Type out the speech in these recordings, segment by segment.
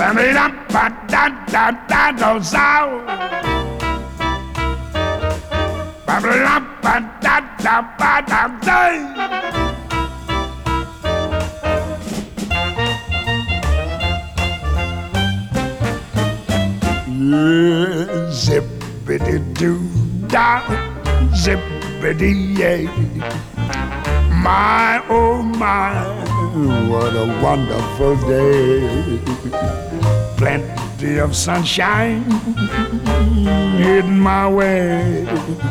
Zippity-doo-dah, zippity-yay. My, oh my, what a wonderful day. Plenty of sunshine heading my way.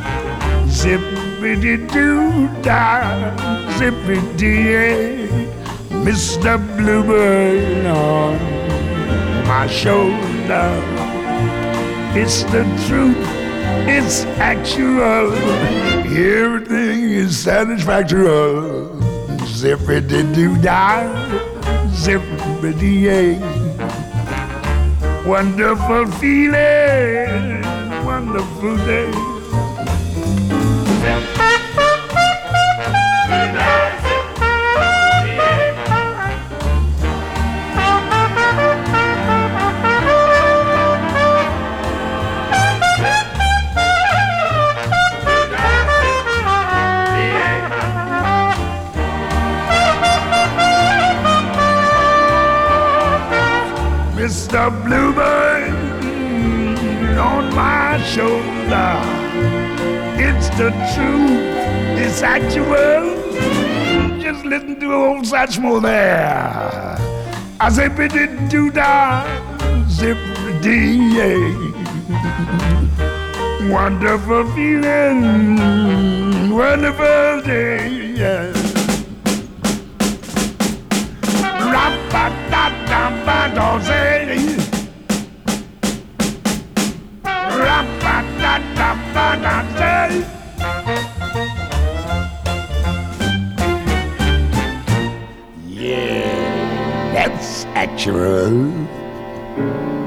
Zippity-doo-dah, zippity-yay. Mr. Bluebird on my shoulder. It's the truth, it's actual. Everything is satisfactory. Zippity-doo-dah, zippity-yay. Wonderful feeling, wonderful day. Mr. Bluebird on my shoulder. It's the truth, it's actual. Just listen to old Satchmo there. I say, zippity-doo-dah, zippity-yay. Wonderful feeling, wonderful day, yeah. Yeah, that's actual.